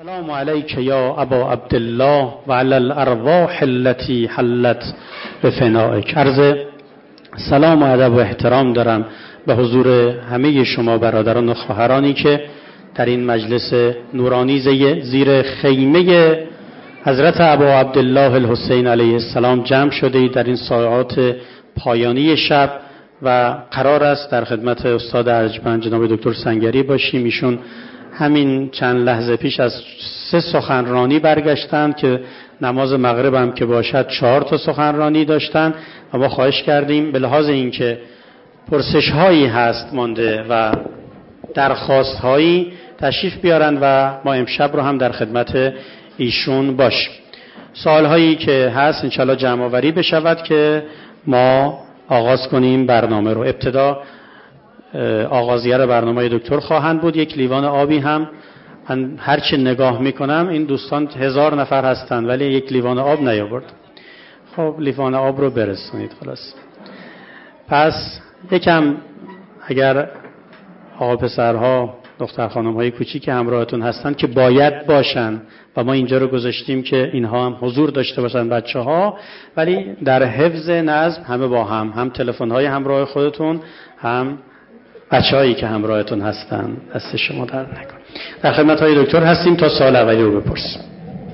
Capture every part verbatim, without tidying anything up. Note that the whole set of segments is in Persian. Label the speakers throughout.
Speaker 1: سلام علیک یا ابا عبدالله و علی الارواح التي حلت بفنائک. عرض سلام و ادب و احترام دارم به حضور همه شما برادران و خواهرانی که در این مجلس نورانی زیر خیمه حضرت ابا عبدالله الحسین علیه السلام جمع شده اید در این ساعات پایانی شب و قرار است در خدمت استاد ارجمند جناب دکتر سنگری باشیم. ایشون همین چند لحظه پیش از سه سخنرانی برگشتند که نماز مغرب هم که باشد چهار تا سخنرانی داشتن و ما خواهش کردیم به لحاظ اینکه پرسش هایی هست مانده و درخواست هایی تشریف بیارن و ما امشب رو هم در خدمت ایشون باشیم. سوال هایی که هست انشالله جمع آوری بشود که ما آغاز کنیم برنامه رو. ابتدا آغازگر برنامه دکتر خواهند بود. یک لیوان آبی هم من هرچی نگاه میکنم این دوستان هزار نفر هستند ولی یک لیوان آب نیاورد. خب لیوان آب رو برسونید خلاص. پس یکم اگر آقا پسرها دختر خانم های کوچیک همراهتون هستن که باید باشن و ما اینجا رو گذاشتیم که اینها هم حضور داشته باشن بچه ها، ولی در حفظ نظم همه با هم هم تلفن های همراه خودتون هم بچه هایی که همراهتون هستن دست شما در نکن. در خدمت های دکتر هستیم تا سوال اولی رو بپرسیم.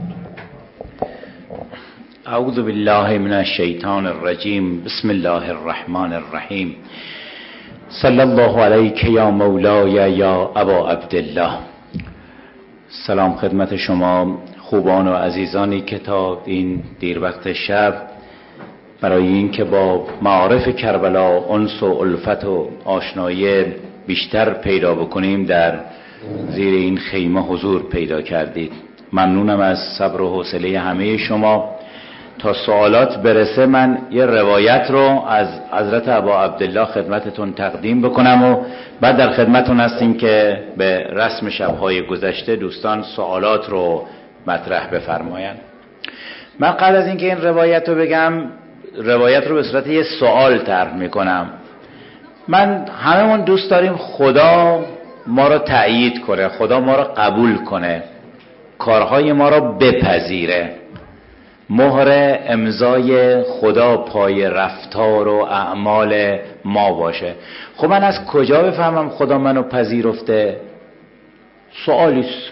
Speaker 2: اعوذ بالله من الشیطان الرجیم. بسم الله الرحمن الرحیم. صلی الله علیک یا مولای یا ابا عبدالله. سلام خدمت شما خوبان و عزیزانی که تا این دیر وقت شب برای این که با معارف کربلا انس و الفت و آشنایی بیشتر پیدا بکنیم در زیر این خیمه حضور پیدا کردید. ممنونم از صبر و حوصله همه شما. تا سوالات برسه من یه روایت رو از حضرت ابا عبدالله خدمتتون تقدیم بکنم و بعد در خدمتتون هستیم که به رسم شبهای گذشته دوستان سوالات رو مطرح بفرمایند. من قبل از اینکه این روایت رو بگم روایت رو به صورت یه سوال طرح میکنم. من هممون دوست داریم خدا ما رو تأیید کنه، خدا ما رو قبول کنه، کارهای ما رو بپذیره، مهر امضای خدا پای رفتار و اعمال ما باشه. خب من از کجا بفهمم خدا منو پذیرفته؟ سوالیست.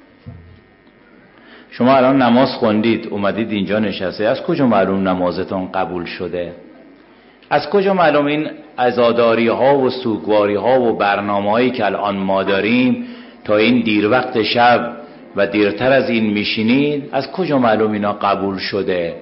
Speaker 2: شما الان نماز خوندید اومدید اینجا نشسته، از کجا معلوم نمازتون قبول شده؟ از کجا معلوم این عزاداری ها و سوگواری ها و برنامه هایی که الان ما داریم تا این دیر وقت شب و دیرتر از این میشینید، از کجا معلوم اینا قبول شده؟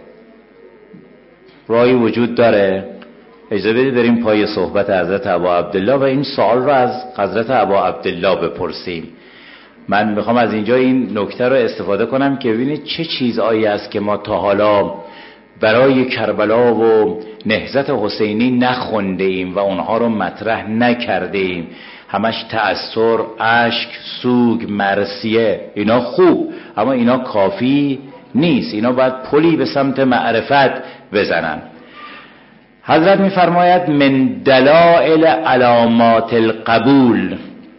Speaker 2: راهی وجود داره؟ اجازه بدید بریم پای صحبت حضرت ابا عبدالله و این سوال رو از حضرت ابا عبدالله بپرسیم. من میخوام از اینجا این نکته رو استفاده کنم که ببینید چه چیزایی است که ما تا حالا برای کربلا و نهضت حسینی نخونده ایم و اونها رو مطرح نکرده ایم. همش تأثر، اشک، سوگ، مرثیه، اینا خوب اما اینا کافی نیست. اینا باید پلی به سمت معرفت بزنن. حضرت میفرماید من دلائل علامات القبول،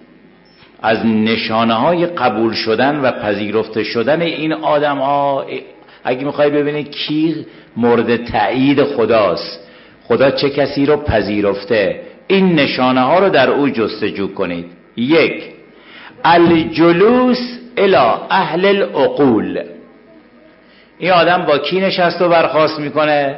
Speaker 2: از نشانه های قبول شدن و پذیرفته شدن این آدم ها. اگه میخوای ببینی کی مورد تأیید خداست، خدا چه کسی رو پذیرفته، این نشانه ها رو در او جستجو کنید. یک، الجلوس الی اهل العقول. این آدم با کی نشست و برخاست میکنه؟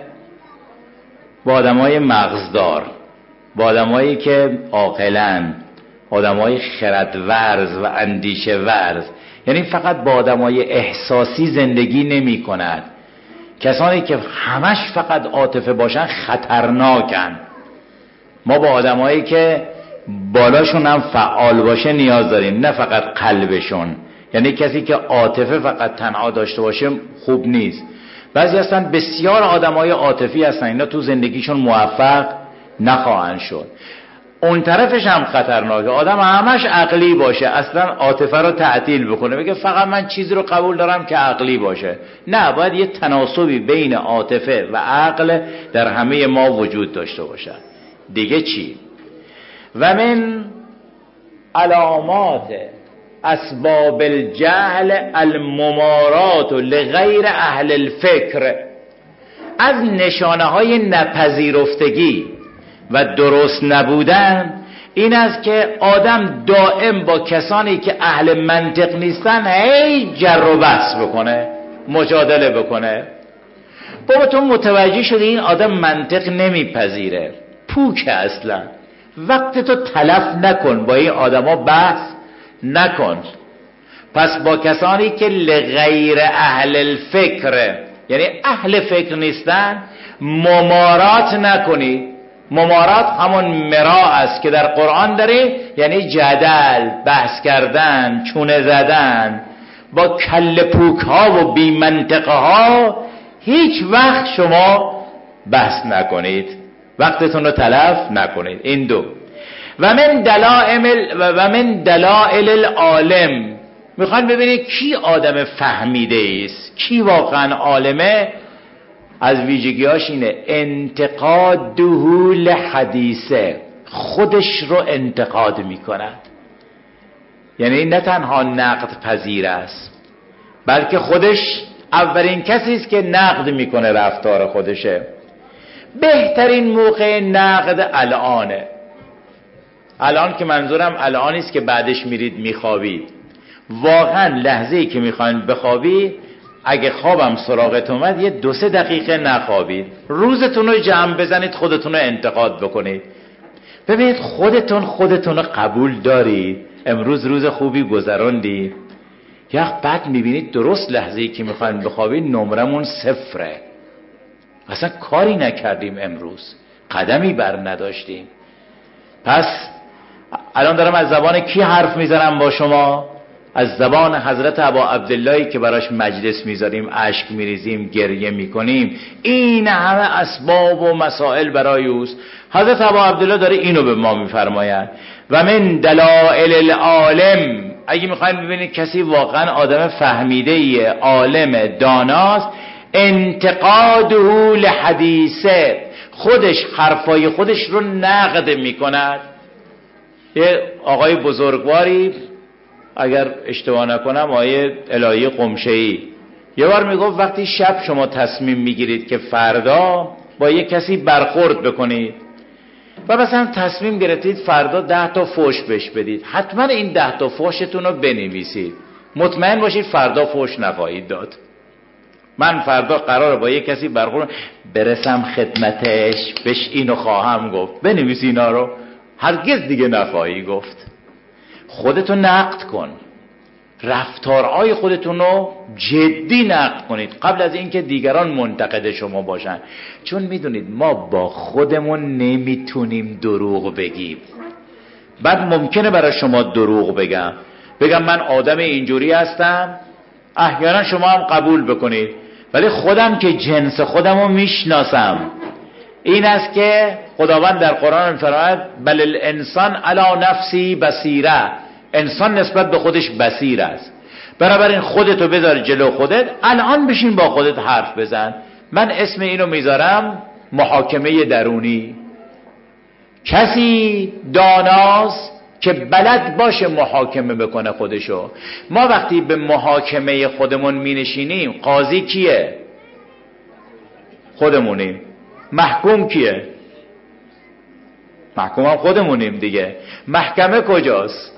Speaker 2: با آدمای مغزدار، با آدمایی که عاقلن، آدمای خردورز و اندیشه ورز. یعنی فقط با آدمای احساسی زندگی نمی کند. کسانی که همش فقط عاطفه باشن خطرناکن. ما با آدمایی که بالاشون هم فعال باشه نیاز داریم، نه فقط قلبشون. یعنی کسی که عاطفه فقط تنها داشته باشه خوب نیست. بعضی هستن بسیار آدمای عاطفی هستن، اینا تو زندگیشون موفق نخواهند شد. اون طرفش هم خطرناکه، آدم همش عقلی باشه، اصلا عاطفه رو تعطیل بکنه، بگه فقط من چیزی رو قبول دارم که عقلی باشه. نه، باید یه تناسبی بین عاطفه و عقل در همه ما وجود داشته باشه. دیگه چی؟ و من علامات اسباب الجهل الممارات لغیر اهل الفکر، از نشانه های نپذیرفتگی و درست نبودن این است که آدم دائم با کسانی که اهل منطق نیستن هی جر و بحث بکنه، مجادله بکنه. بابا تو متوجه شدی این آدم منطق نمیپذیره، پوکه اصلا، وقت تو تلف نکن، با این آدما بحث نکن. پس با کسانی که لغیر اهل الفکر، یعنی اهل فکر نیستن، ممارات نکنی. ممارات همون مرا است که در قرآن داره، یعنی جدل، بحث کردن، چونه زدن با کل پوک ها و بی منطقه ها. هیچ وقت شما بحث نکنید، وقتتون رو تلف نکنید. این دو. و من دلائل و من دلائل العالم، میخواین ببینید کی آدم فهمیده است، کی واقعا عالمه. از ویژگیاش اینه انتقاده لحدیثه، خودش رو انتقاد میکند. یعنی نه تنها نقد پذیر است، بلکه خودش اولین کسی است که نقد میکنه رفتار خودشه. بهترین موقع نقد الانه. الان که منظورم الانی است که بعدش میرید میخوابید. واقعا لحظه‌ای که میخواین بخوابید، اگه خوابم سراغت اومد یه دو سه دقیقه نخوابید، روزتون رو جمع بزنید، خودتون رو انتقاد بکنید، ببینید خودتون خودتون رو قبول دارید، امروز روز خوبی گذروندید، یا بعد میبینید درست لحظه‌ای که میخواین بخوابید نمرمون صفره، اصلا کاری نکردیم، امروز قدمی بر نداشتیم. پس الان دارم از زبان کی حرف میزنم با شما؟ از زبان حضرت ابا عبداللهی که براش مجلس میذاریم، اشک میریزیم، گریه میکنیم، این همه اسباب و مسائل برای اوست. حضرت ابا عبدالله داره اینو به ما میفرماید و من دلائل العالم. اگه میخوایم ببینید کسی واقعا آدم فهمیده ایه، عالم، داناست، انتقاده لحدیثه، خودش حرفای خودش رو نقد میکند. یه آقای بزرگواری، اگر اشتباه نکنم آیه الهی قمشه‌ای، یه بار میگفت وقتی شب شما تصمیم میگیرید که فردا با یه کسی برخورد بکنید و مثلا تصمیم گرفتید فردا ده تا فحش بهش بدید، حتما این ده تا فحشتون رو بنویسید، مطمئن باشید فردا فحش نخواهید داد. من فردا قراره با یه کسی برخورد برسم خدمتش، بهش اینو خواهم گفت، بنویسی اینا رو، هرگز دیگه نخواهی گفت. خودتون نقد کن، رفتارهای خودتون رو جدی نقد کنید قبل از اینکه دیگران منتقد شما باشن، چون میدونید ما با خودمون نمیتونیم دروغ بگیم. بعد ممکنه برای شما دروغ بگم، بگم من آدم اینجوری هستم، احیانا شما هم قبول بکنید، ولی خودم که جنس خودم رو میشناسم. این است که خداوند در قرآن می‌فرماید بل الانسان علی نفسی بصیره، انسان نسبت به خودش بصیر است. بنابراین خودتو بذار جلو خودت، الان بشین با خودت حرف بزن. من اسم اینو میذارم محاکمه درونی. کسی داناست که بلد باشه محاکمه بکنه خودشو. ما وقتی به محاکمه خودمون مینشینیم، قاضی کیه؟ خودمونیم. محکوم کیه؟ محکوم هم خودمونیم دیگه. محکمه کجاست؟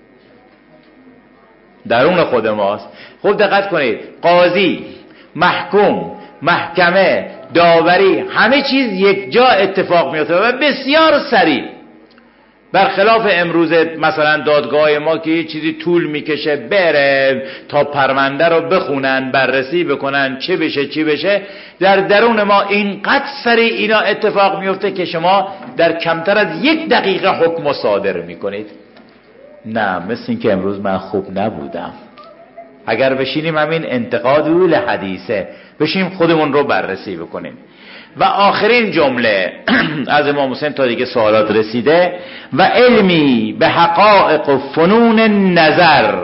Speaker 2: درون خود ماست. خوب دقت کنید، قاضی، محکوم، محکمه، داوری، همه چیز یک جا اتفاق میفته و بسیار سریع. برخلاف امروز مثلا دادگاه ما که یه چیزی طول میکشه بره تا پرونده رو بخونن، بررسی بکنن، چه بشه چی بشه، در درون ما اینقدر سریع اینا اتفاق میفته که شما در کمتر از یک دقیقه حکم صادر میکنید. نه، مثل این که امروز من خوب نبودم. اگر بشینیم همین انتقاد لحدیثه، بشینیم خودمون رو بررسی بکنیم. و آخرین جمله از امام حسین تا دیگه سوالات رسیده، و علمی به حقائق و فنون نظر.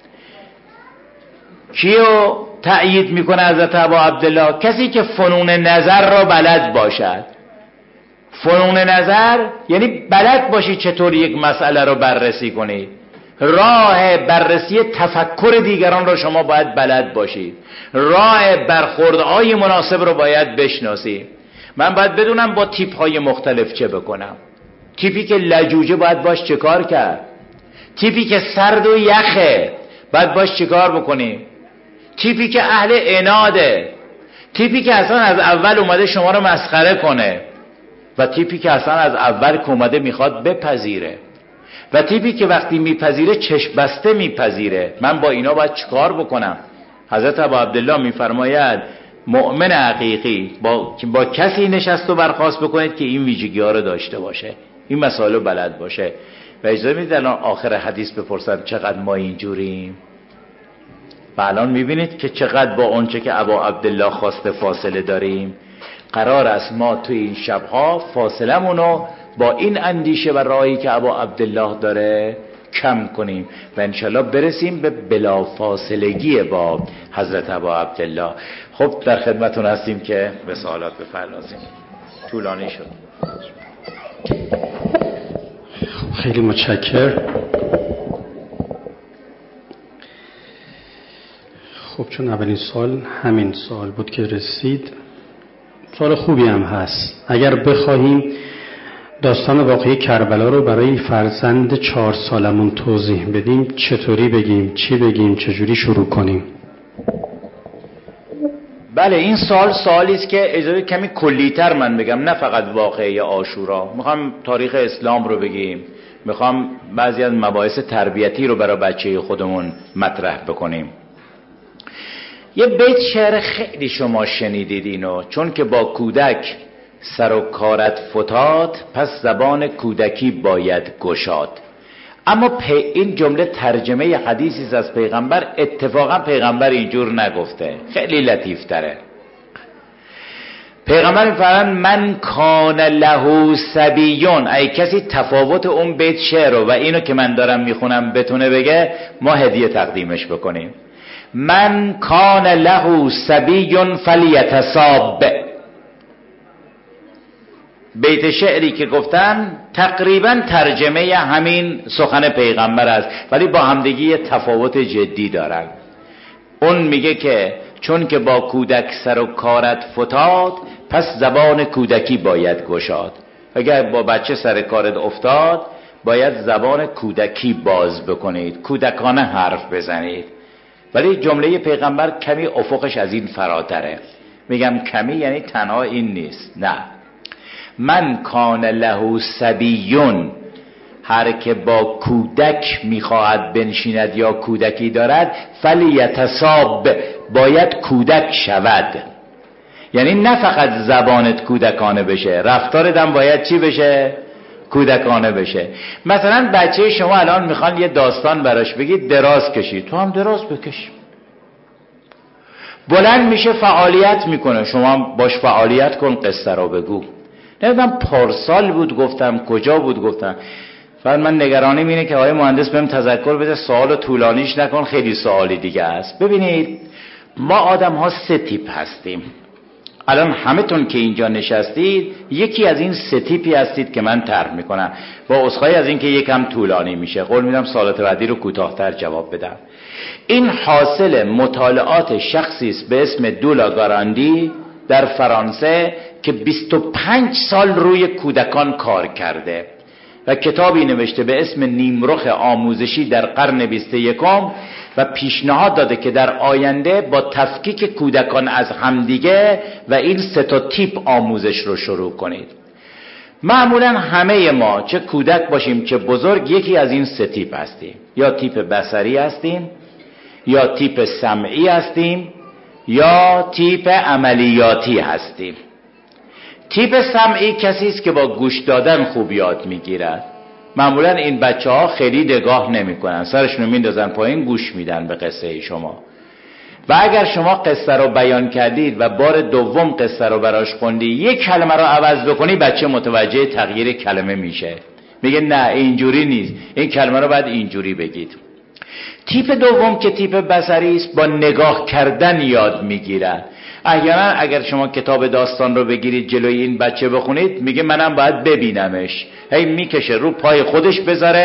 Speaker 2: کیو تأیید میکنه حضرت ابا عبدالله؟ کسی که فنون نظر را بلد باشد. فنون نظر یعنی بلد باشی چطور یک مسئله رو بررسی کنی. راه بررسی تفکر دیگران رو شما باید بلد باشید، راه برخوردهای مناسب رو باید بشناسید. من باید بدونم با تیپ های مختلف چه بکنم. تیپی که لجوجه باید باش چه کار کرد، تیپی که سرد و یخه باید باش چه کار بکنیم، تیپی که اهل عناده، تیپی که اصلا از اول اومده شما رو مسخره کنه، و تیپی که اصلا از اول که اومده میخواد بپذیره، و تیپی که وقتی میپذیره چشم بسته میپذیره. من با اینا باید چیکار بکنم؟ حضرت ابا عبدالله میفرماید مؤمن حقیقی با با کسی نشست و برخاست بکنید که این ویژگی ها رو داشته باشه، این مسائل رو بلد باشه. و اجازه میدید الان آخر حدیث بپرسم چقدر ما اینجوریم؟ و الان میبینید که چقدر با اونچه که ابا عبدالله خواسته فاصله داریم. قرار است ما توی این شبها فاصله مونو با این اندیشه و راهی که ابا عبدالله داره کم کنیم و انشالله برسیم به بلافاصلگی با حضرت ابا عبدالله. خب در خدمتون هستیم که به سوالات بپردازیم. طولانی شد.
Speaker 1: خیلی متشکر. خب چون اولین سوال همین سوال بود که رسید، سوال خوبی هم هست. اگر بخواهیم داستان واقعی کربلا رو برای فرزند چهار سالمون توضیح بدیم چطوری بگیم، چی بگیم، چجوری شروع کنیم؟
Speaker 2: بله این سوال سوالی است که اجازه کمی کلی‌تر من بگم، نه فقط واقعه عاشورا. میخوام تاریخ اسلام رو بگیم، میخوام بعضی از مباحث تربیتی رو برای بچه خودمون مطرح بکنیم. یه بیت شعر خیلی شما شنیدید اینو، چون که با کودک سر و کارت فتاد پس زبان کودکی باید گشاد. اما پی این جمله ترجمه حدیثی از پیغمبر، اتفاقا پیغمبر اینجور نگفته، خیلی لطیف تره. پیغمبر میفرماید من کان له صبیون، ای کسی تفاوت اون بیت شعر و اینو که من دارم میخونم بتونه بگه، ما هدیه تقدیمش بکنیم. من کان له صبیون فلیتصاب. بیت شعری که گفتن تقریبا ترجمه همین سخن پیغمبر است، ولی با همدیگه تفاوت جدی دارن. اون میگه که چون که با کودک سر و کارت فتاد پس زبان کودکی باید گشاد. اگر با بچه سر کارت افتاد باید زبان کودکی باز بکنید، کودکانه حرف بزنید. ولی جمله پیغمبر کمی افقش از این فراتره. میگم کمی یعنی تنها این نیست، نه. من کان له صبیون، هر که با کودک میخواهد بنشیند یا کودکی دارد، فلیتصاب، باید کودک شود. یعنی نه فقط زبانت کودکانه بشه، رفتارت هم باید چی بشه؟ کودکانه بشه. مثلا بچه شما الان میخوان یه داستان براش بگید، دراز کشید، تو هم دراز بکش. بلند میشه فعالیت میکنه، شما هم باش فعالیت کن، قصه رو بگو. نمیدونم پارسال بود گفتم، کجا بود گفتم، فقط من نگرانیم اینه که آقای مهندس بهم تذکر بده سوال طولانیش نکن، خیلی سوالی دیگه است. ببینید ما آدم ها سه تیپ هستیم. الان همه تون که اینجا نشستید یکی از این سه تیپی هستید که من طرح میکنم، با عذرخواهی از این که یکم طولانی میشه، قول میدم سوالات بعدی رو کوتاه‌تر جواب بدم. این حاصل مطالعات شخصی است به اسم دولا گاراندی در فرانسه که بیست و پنج سال روی کودکان کار کرده و کتابی نوشته به اسم نیمرخ آموزشی در قرن بیست و یکم و پیشنهاد داده که در آینده با تفکیک کودکان از همدیگه و این سه تا تیپ آموزش رو شروع کنید. معمولا همه ما چه کودک باشیم چه بزرگ یکی از این سه تیپ هستیم، یا تیپ بصری هستیم، یا تیپ سمعی هستیم، یا تیپ عملیاتی هستیم. تیپ سمعی کسی است که با گوش دادن خوب یاد میگیرد. معمولا این بچه ها خیلی نگاه نمی کنن، سرشون رو میندازن پایین، گوش میدن به قصه شما. و اگر شما قصه رو بیان کردید و بار دوم قصه رو براش خوندی، یک کلمه رو عوض بکنی، بچه متوجه تغییر کلمه میشه، میگه نه اینجوری نیست، این کلمه رو باید اینجوری بگید. تیپ دوم که تیپ بصری است، با نگاه کردن یاد میگیرد. احیانا اگر شما کتاب داستان رو بگیرید جلوی این بچه بخونید، میگه منم باید ببینمش، هی میکشه رو پای خودش بذاره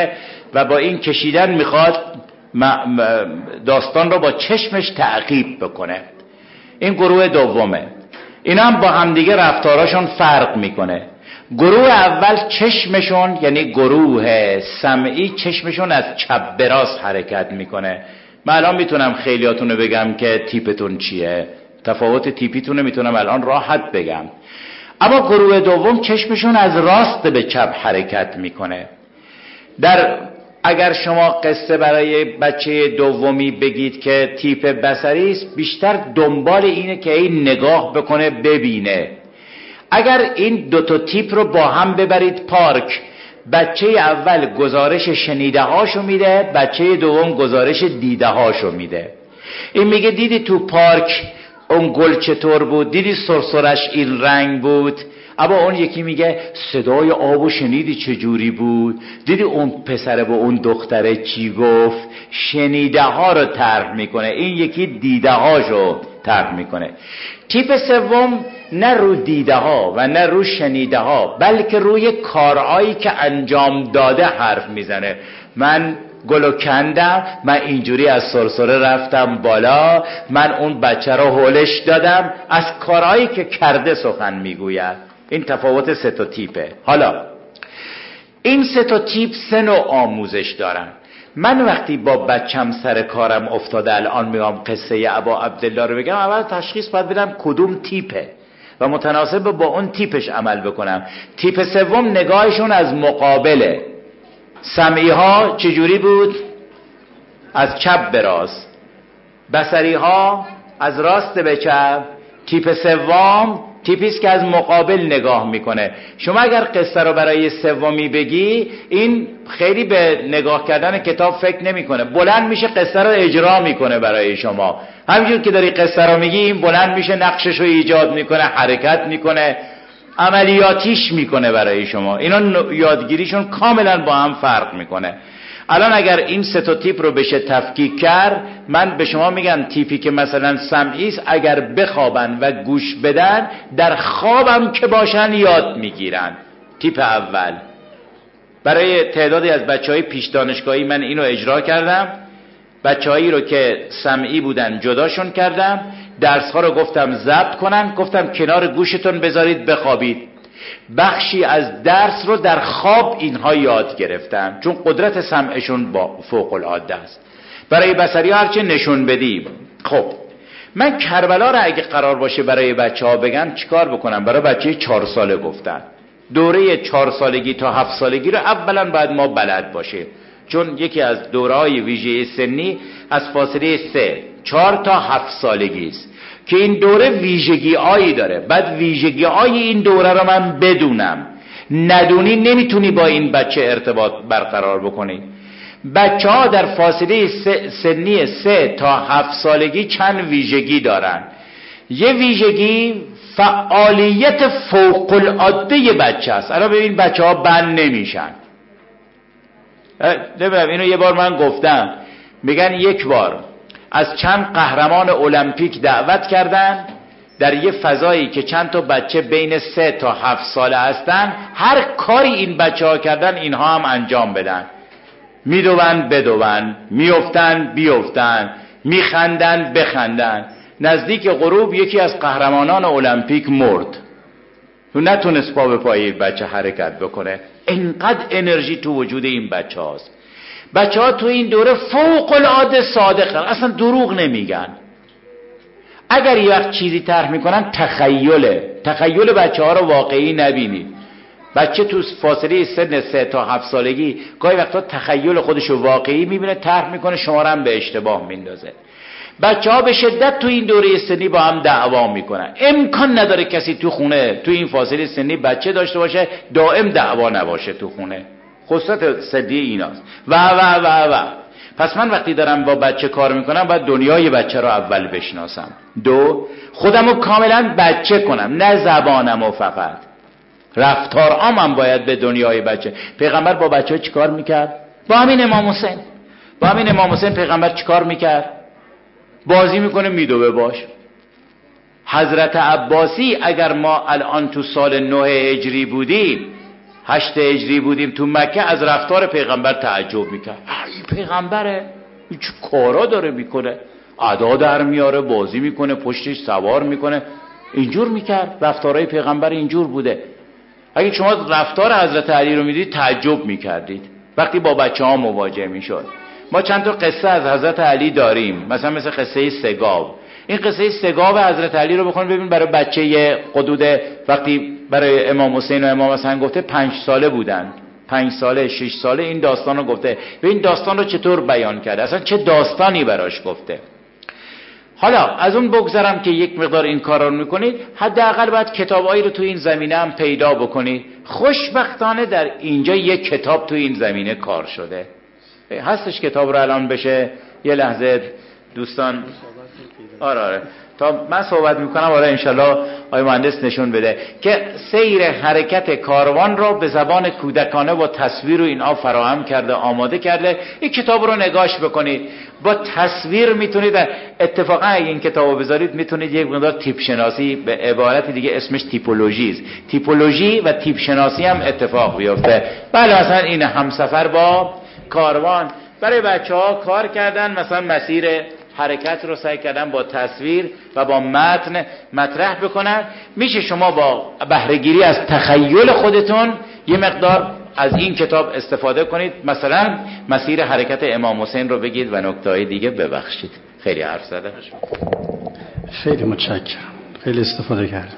Speaker 2: و با این کشیدن میخواد داستان رو با چشمش تعقیب بکنه. این گروه دومه. اینا هم با همدیگه رفتاراشون فرق میکنه. گروه اول چشمشون، یعنی گروه سمعی، چشمشون از چپ به راست حرکت میکنه. من الان میتونم خیلیاتونو بگم که تیپتون چیه، تفاوت تیپیتونو میتونم الان راحت بگم. اما گروه دوم چشمشون از راست به چپ حرکت میکنه. در اگر شما قصه برای بچه دومی بگید که تیپ بصری است، بیشتر دنبال اینه که این نگاه بکنه ببینه. اگر این دو تا تیپ رو با هم ببرید پارک، بچه اول گزارش شنیده هاشو میده، بچه دوم گزارش دیده هاشو میده. این میگه دیدی تو پارک اون گل چطور بود، دیدی سرسرش این رنگ بود. اما اون یکی میگه صدای آبو شنیدی چجوری بود، دیدی اون پسره با اون دختره چی گفت. شنیده ها رو طرح میکنه، این یکی دیده هاشو طرح میکنه. تیپ سوم نه رو دیده ها و نه رو شنیده ها، بلکه روی کارهایی که انجام داده حرف میزنه. من گلو کندم، من اینجوری از سرسره رفتم بالا، من اون بچه رو هولش دادم. از کارهایی که کرده سخن میگوید. این تفاوت سه تا تیپه. حالا این سه تا تیپ سه نوع آموزش دارن. من وقتی با بچم سر کارم افتاده، الان میام قصه ابا عبدالله رو بگم، اول تشخیص باید بدم کدوم تیپه و متناسب با اون تیپش عمل بکنم. تیپ سوم نگاهشون از مقابله. سمعی ها چجوری بود؟ از چپ به راست. بصری ها از راست به چپ. تیپ سوم تیپیست که از مقابل نگاه میکنه. شما اگر قصه رو برای سومی بگی، این خیلی به نگاه کردن کتاب فکر نمیکنه، بلند میشه قصه رو اجرا میکنه برای شما. همینجور که داری قصه رو میگی، این بلند میشه نقشش رو ایجاد میکنه، حرکت میکنه، عملیاتیش میکنه برای شما. اینا یادگیریشون کاملا با هم فرق میکنه. الان اگر این سه تا تیپ رو بشه تفکیک کرد، من به شما میگم تیپی که مثلا سمعی است، اگر بخوابن و گوش بدن، در خوابم که باشن یاد میگیرن. تیپ اول برای تعدادی از بچهای پیش دانشگاهی من اینو اجرا کردم. بچه‌هایی رو که سمعی بودن جداشون کردم، درس‌ها رو گفتم ضبط کنن، گفتم کنار گوشتون بذارید بخوابید. بخشی از درس رو در خواب اینها یاد گرفتن، چون قدرت سمعشون با فوق العاده است. برای بصری ها هرچه نشون بدیم. خب من کربلا رو اگه قرار باشه برای بچه ها بگن چیکار بکنم؟ برای بچه چهار ساله گفتن. دوره چهار سالگی تا هفت سالگی رو اولا باید ما بلد باشیم، چون یکی از دوره‌های ویژه سنی از فاصله سه چهار تا هفت سالگی است که این دوره ویژگی هایی داره. بعد ویژگی های این دوره رو من بدونم. ندونی نمیتونی با این بچه ارتباط برقرار بکنی. بچه ها در فاصله سنی سه تا هفت سالگی چند ویژگی دارن. یه ویژگی فعالیت فوق العاده بچه است. الان ببین بچه ها بند نمیشن. نمیدونم اینو یه بار من گفتم، میگن یک بار از چند قهرمان المپیک دعوت کردن در یه فضایی که چند تا بچه بین سه تا هفت ساله هستن، هر کاری این بچه ها کردن اینها هم انجام بدن. میدوون بدوون، میافتن بیافتن، میخندن بخندن. نزدیک غروب یکی از قهرمانان المپیک مرد، نتونست پا به پای بچه حرکت بکنه. اینقدر انرژی تو وجود این بچه هاست. بچه ها تو این دوره فوق العاده صادقن، اصلا دروغ نمیگن. اگر یه وقت چیزی طرح میکنن تخیله، تخیل بچه ها رو واقعی نبینید. بچه تو فاصله سن سه تا هفت سالگی گاهی وقتا تخیل خودش رو واقعی میبینه، طرح میکنه، شما رو هم به اشتباه میندازه. بچه ها به شدت تو این دوره سنی با هم دعوا میکنن. امکان نداره کسی تو خونه تو این فاصله سنی بچه داشته باشه دائم دعوا نباشه تو خونه. خصوصیت سدی ایناست و و و و پس من وقتی دارم با بچه کار میکنم باید دنیای بچه رو اول بشناسم. دو، خودمو کاملا بچه کنم، نه زبانمو فقط. رفتارام هم باید به دنیای بچه. پیغمبر با بچه ها چی کار میکرد؟ با همین امام حسین با همین امام حسین پیغمبر چی کار میکرد؟ بازی میکنه میدوه باش. حضرت عباسی اگر ما الان تو سال نه هجری بودیم، هشت هجری بودیم تو مکه، از رفتار پیغمبر تعجب میکرد. این پیغمبره، این چه کارا داره میکنه، ادا در میاره، بازی میکنه، پشتش سوار میکنه، اینجور میکرد. رفتارهای پیغمبر اینجور بوده. اگه شما رفتار حضرت علی رو میدید تعجب میکردید وقتی با بچه ها مواجه میشد. ما چند تا قصه از حضرت علی داریم، مثلا مثل قصه سگاو. این قصه سگاو حضرت علی رو بخون ببین، برای بچه قدود وقتی برای امام حسین و امام حسن گفته پنج ساله بودن، پنج ساله شش ساله این داستان رو گفته. به این داستان رو چطور بیان کرده، اصلا چه داستانی براش گفته. حالا از اون بگذارم که یک مقدار این کار رو میکنید، حداقل باید کتابایی رو تو این زمینه هم پیدا بکنید. خوشبختانه در اینجا یک کتاب تو این زمینه کار شده، هستش کتاب رو الان بشه یه لحظه دوستان. آره آره تا من صحبت میکنم آره انشالله آقای مهندس نشون بده که سیر حرکت کاروان رو به زبان کودکانه با تصویر و اینا فراهم کرده، آماده کرده. این کتاب رو نگاش بکنید، با تصویر میتونید، اتفاقا اگه این کتاب رو بذارید میتونید یک مقدار تیپ شناسی، به عبارت دیگه اسمش تیپولوژی است، تیپولوژی و تیپ شناسی هم اتفاق بیفته. بله مثلا این همسفر با کاروان برای بچه ها کار کردن، مثلا مسیر حرکت رو سعی کردن با تصویر و با متن مطرح بکنن. میشه شما با بهره‌گیری از تخیل خودتون یه مقدار از این کتاب استفاده کنید. مثلا مسیر حرکت امام حسین رو بگید و نکته‌های دیگه. ببخشید خیلی حرف زدم.
Speaker 1: خیلی متشکرم، خیلی استفاده کردم.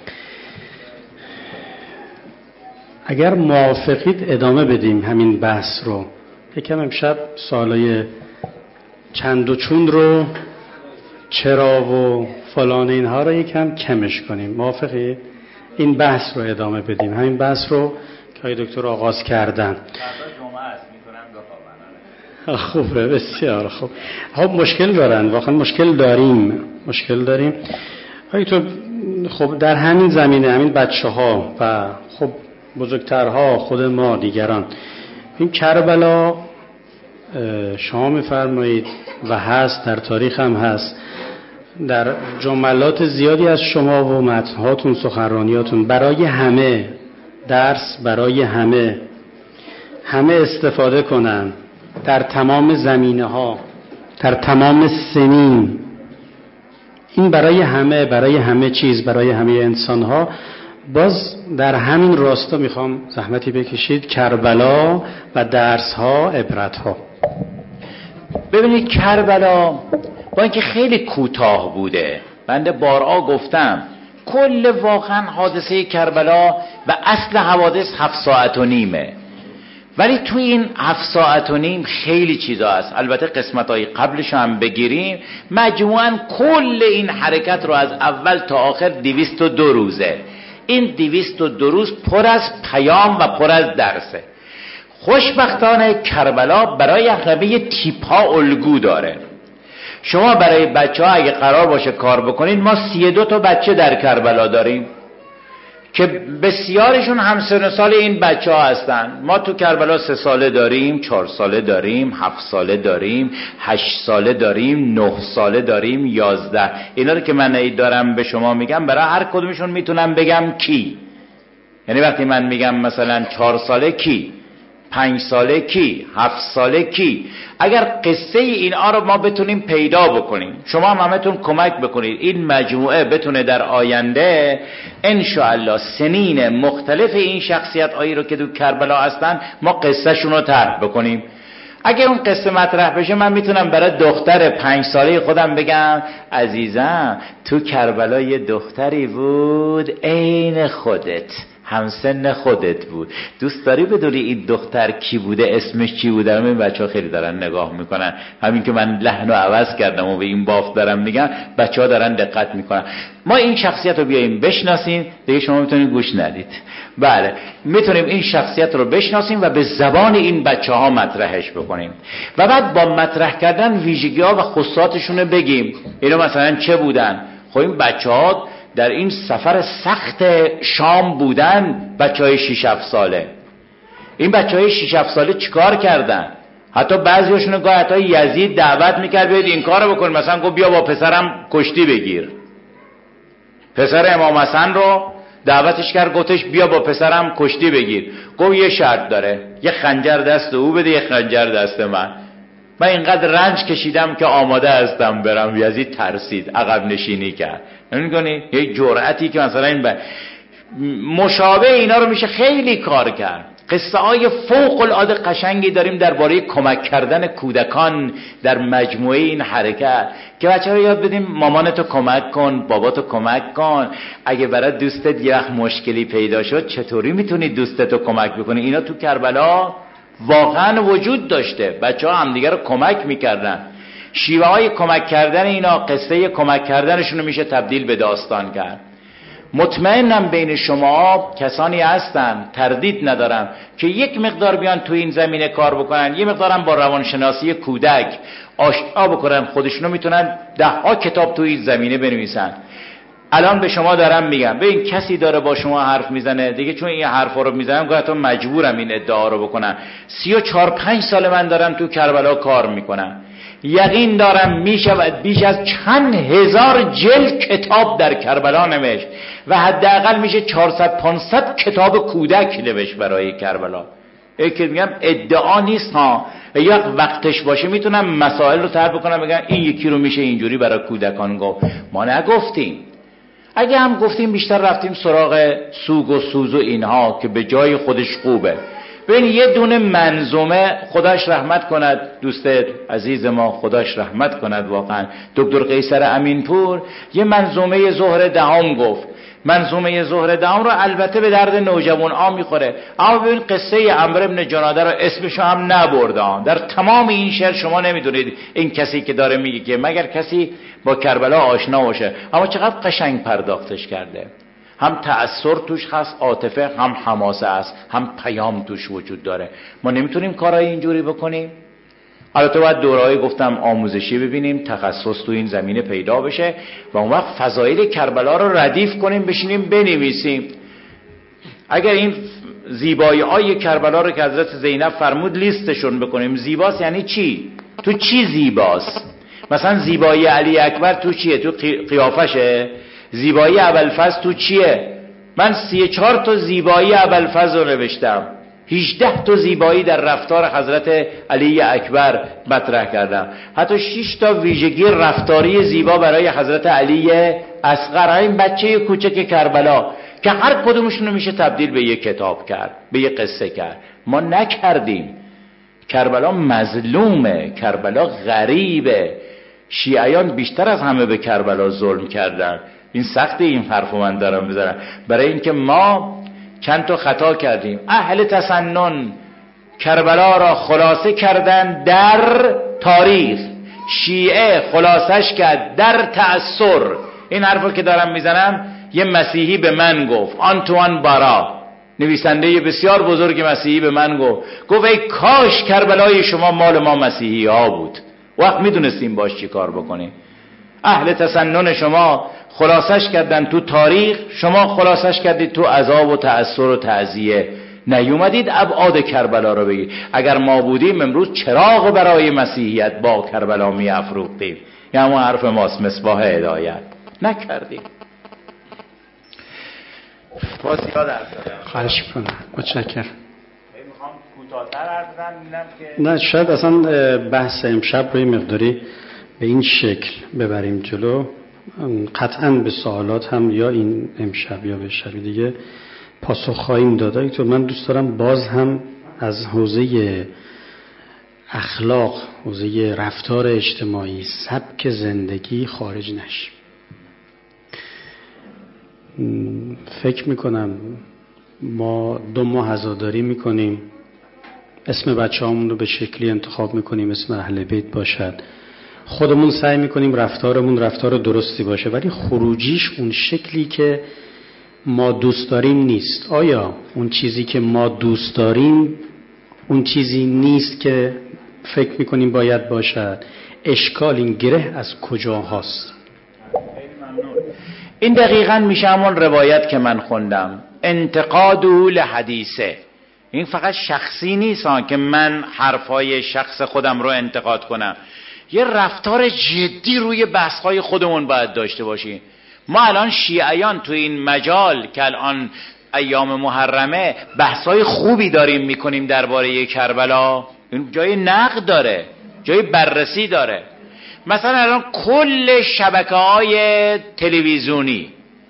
Speaker 1: اگر موافقید ادامه بدیم همین بحث رو. یکم امشب سوالای چند و چون رو، چرا و فلان اینها رو یکم کمش کنیم. موافقی؟ این بحث رو ادامه بدیم، همین بحث رو که آقای دکتر آغاز کردن. خوبه، بسیار خوب. خب مشکل دارن، واقعا مشکل داریم مشکل داریم آقای تو. خب در همین زمینه، همین بچه ها و خب بزرگترها، خود ما دیگران، این کربلا شما میفرمایید و هست، در تاریخ هم هست، در جملات زیادی از شما و متنهاتون، سخنرانیاتون، برای همه درس، برای همه همه استفاده کنن، در تمام زمینه ها، در تمام سنین. این برای همه، برای همه چیز، برای همه انسان ها. باز در همین راستا میخوام زحمتی بکشید، کربلا و درس ها، عبرت ها.
Speaker 2: ببینید کربلا با اینکه خیلی کوتاه بوده، بنده بارها گفتم کل واقعا حادثه کربلا و اصل حوادث هفت ساعت و نیمه، ولی توی این هفت ساعت و نیم خیلی چیزا هست. البته قسمت های قبلش هم بگیریم، مجموعاً کل این حرکت رو از اول تا آخر دویست و دو روزه. این دویست و دو روز پر از پیام و پر از درسه. خوشبختانه کربلا برای همه تیپ ها الگو داره. شما برای بچه ها اگه قرار باشه کار بکنید، ما سی و دو تا بچه در کربلا داریم که بسیارشون همسن سال این بچه ها هستن. ما تو کربلا سه ساله داریم، چهار ساله داریم، هفت ساله داریم، هشت ساله داریم، نه ساله داریم، یازده. اینا رو که من دارم به شما میگم، برای هر کدومشون میتونم بگم کی. یعنی وقتی من میگم مثلا چهار ساله کی، پنج ساله کی، هفت ساله کی. اگر قصه اینا رو ما بتونیم پیدا بکنیم، شما هم همتون کمک بکنید، این مجموعه بتونه در آینده انشاءالله سنین مختلف این شخصیت هایی رو که تو کربلا هستن ما قصه شون رو طرح بکنیم. اگر اون قصه مطرح بشه، من میتونم برای دختر پنج ساله خودم بگم عزیزم تو کربلا یه دختری بود عین خودت، همسن خودت بود، دوست داری بدونی این دختر کی بوده، اسمش چی بوده؟ همین بچه ها خیلی دارن نگاه میکنن، همین که من لحن رو عوض کردم و به این بافت دارم میگم، بچه ها دارن دقت میکنن. ما این شخصیت رو بیاییم بشناسیم، دیگه شما میتونید گوش ندید. بله میتونیم این شخصیت رو بشناسیم و به زبان این بچه ها مطرحش بکنیم و بعد با مطرح کردن ویژگی ها و خصوصاتشون رو بگیم. اینو مثلا چه بودن؟ خب این بچه ها در این سفر سخت شام بودن، بچه های شش هفت ساله. این بچه های شش هفت ساله چیکار کردن؟ حتی بعضیشون گاه حتی یزید دعوت میکرد بیاید این کارو بکن، مثلا گفت بیا با پسرم کشتی بگیر. پسر امام حسن رو دعوتش کرد، گفتش بیا با پسرم کشتی بگیر. گفت یه شرط داره، یه خنجر دست او بده، یه خنجر دست من. من اینقدر رنج کشیدم که آماده هستم برم. یزید ترسید، عقب نشینی کرد. نمی‌دونی یه جرأتی که مثلا این ب... مشابه اینا رو میشه خیلی کار کرد. قصه های فوق العاده قشنگی داریم درباره کمک کردن کودکان در مجموعه این حرکت که بچه‌ها یاد بدیم مامانتو کمک کن، باباتو کمک کن. اگه برای دوستت یه وقت مشکلی پیدا شد چطوری میتونی دوستتو کمک بکنی؟ اینا تو کربلا واقعا وجود داشته. بچه‌ها همدیگه رو کمک میکردن. شیوه های کمک کردن اینا، قصه کمک کردنشون رو میشه تبدیل به داستان کرد. مطمئنم بین شما کسانی هستن، تردید ندارم، که یک مقدار بیان تو این زمینه کار بکنن، یه مقدارم با روانشناسی کودک آشنا بکنن، خودشونو میتونن ده ها کتاب تو این زمینه بنویسن. الان به شما دارم میگم ببین کسی داره با شما حرف میزنه دیگه، چون این حرفا رو میزنم گاهی تو مجبورم این ادعا رو بکنم. سی و چهار پنج سال من دارم تو کربلا کار میکنم، یقین دارم میشود بیش از چند هزار جلد کتاب در کربلا نوشت و حداقل میشه چهارصد پانصد کتاب کودک نوشت برای کربلا. ای که میگم ادعا نیست ها، یک وقتش باشه میتونم مسائل رو طرح بکنم بگم این یکی رو میشه اینجوری برای کودکان گفت. ما نگفتیم. اگه هم گفتیم بیشتر رفتیم سراغ سوگ و سوز و اینها که به جای خودش خوبه. ببین یه دونه منظومه، خداش رحمت کند دوست عزیز ما، خداش رحمت کند واقعا، دکتر قیصر امینپور یه منظومه ظهر دهم گفت. منظومه ظهر دهم رو البته به درد نوجوان ها میخوره، اما ببین قصه عمرو بن جناده رو اسمشو هم نبردن. در تمام این شعر شما نمیدونید این کسی که داره میگه که مگر کسی با کربلا آشنا باشه، اما چقدر قشنگ پرداختش کرده. هم تأثیر توش هست، عاطفه، هم حماسه است، هم پیام توش وجود داره. ما نمیتونیم کارهای اینجوری بکنیم. البته باید دوره‌ای گفتم آموزشی ببینیم، تخصص تو این زمینه پیدا بشه و اون وقت فضایل کربلا رو ردیف کنیم، بشینیم بنویسیم. اگر این زیبایی های کربلا رو که حضرت زینب فرمود لیستشون بکنیم، زیباست یعنی چی؟ تو چی زیباست؟ مثلا زیبایی علی اکبر تو چیه؟ تو قیافشه؟ زیبایی ابوالفضل تو چیه؟ من سی چهار تا زیبایی ابوالفضل رو نوشتم، هجده تا زیبایی در رفتار حضرت علی اکبر مطرح کردم، حتی شش تا ویژگی رفتاری زیبا برای حضرت علی اصغر، این بچه کوچک کربلا که هر کدومشون رو میشه تبدیل به یک کتاب کرد، به یک قصه کرد. ما نکردیم. کربلا مظلومه، کربلا غریبه. شیعیان بیشتر از همه به کربلا ظلم کردن. این سخته این حرفو من دارم بزنم، برای اینکه ما چند تا خطا کردیم. اهل تسنن کربلا را خلاصه کردن در تاریخ، شیعه خلاصش کرد در تأثیر. این حرفو که دارم میزنم یه مسیحی به من گفت، آنتوان بارا، نویسنده بسیار بزرگ مسیحی به من گفت، گفت ای کاش کربلای شما مال ما مسیحی ها بود، وقت میدونستیم باش چی کار بکنیم. اهل تسنن شما خلاصش کردن تو تاریخ، شما خلاصش کردید تو عذاب و تأثیر و تعزیه، نیومدید ابعاد کربلا رو بگید. اگر ما بودیم امروز چراغ برای مسیحیت با کربلا می افروختیم. یه همون حرف ماست، مصباح هدایت. نکردیم. باز یاد عرض دارم.
Speaker 1: خواهش کنم. متشکرم.
Speaker 2: میخوام کوتاه‌تر عرض کنم که
Speaker 1: نه شاید اصلا بحث امشب روی مقداری به این شکل ببریم جلو. قطعاً به سوالات هم یا این امشب یا به شب دیگه پاسخ خواهیم داد. تو من دوست دارم باز هم از حوزه اخلاق، حوزه رفتار اجتماعی، سبک زندگی خارج نشیم. فکر میکنم ما دو ماه عزاداری میکنیم، اسم بچه هامون رو به شکلی انتخاب میکنیم اسم اهل بیت باشد، خودمون سعی میکنیم رفتارمون رفتار درستی باشه، ولی خروجیش اون شکلی که ما دوست داریم نیست. آیا اون چیزی که ما دوست داریم اون چیزی نیست که فکر میکنیم باید باشد؟ اشکال، این گره از کجا هست؟
Speaker 2: این دقیقاً میشه همون روایت که من خوندم، انتقادو لحدیثه. این فقط شخصی نیست که من حرفای شخص خودم رو انتقاد کنم، یه رفتار جدی روی بحث‌های خودمون باید داشته باشیم. ما الان شیعیان تو این مجال که الان ایام محرمه بحثای خوبی داریم میکنیم درباره کربلا، این جای نقد داره، جای بررسی داره. مثلا الان کل شبکه‌های تلویزیونی،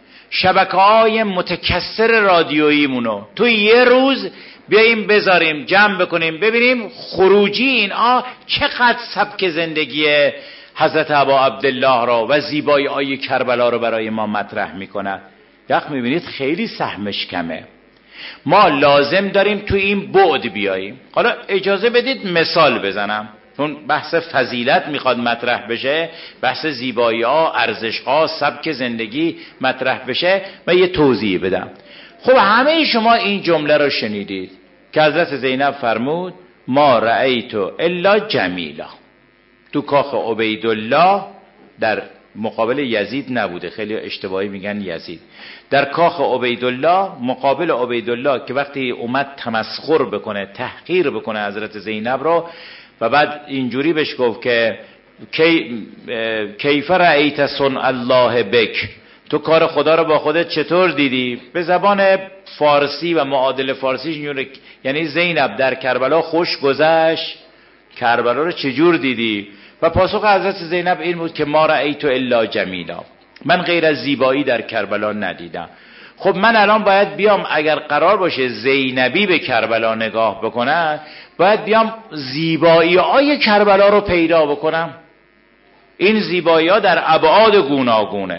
Speaker 2: شبکه‌های متکثر رادیوییمونو تو یه روز بیاییم بذاریم جمع بکنیم ببینیم خروجی این آ چقدر سبک زندگی حضرت ابا عبدالله را و زیبایی های کربلا رو برای ما مطرح میکنه. یخ میبینید خیلی سهمش کمه. ما لازم داریم تو این بعد بیاییم. حالا اجازه بدید مثال بزنم، چون بحث فضیلت میخواد مطرح بشه، بحث زیبایی ها، ارزش ها، سبک زندگی مطرح بشه و یه توضیح بدم. خب همه شما این جمله رو شنیدید که حضرت زینب فرمود ما رأیتو الا جمیلا. تو کاخ عبیدالله در مقابل یزید نبوده، خیلی اشتباهی میگن یزید، در کاخ عبیدالله مقابل عبیدالله که وقتی اومد تمسخر بکنه، تحقیر بکنه حضرت زینب رو و بعد اینجوری بهش گفت که کی کیف رأیت صنع الله بک، تو کار خدا رو با خودت چطور دیدی؟ به زبان فارسی و معادل فارسیش اینجوری، یعنی زینب در کربلا خوش گذشت، کربلا رو چجور دیدی؟ و پاسخ حضرت زینب این بود که ما رأیت الا جمیلا، من غیر از زیبایی در کربلا ندیدم. خب من الان باید بیام اگر قرار باشه زینبی به کربلا نگاه بکنن، باید بیام زیبایی های کربلا رو پیدا بکنم. این زیبایی ها در ابعاد گوناگونه،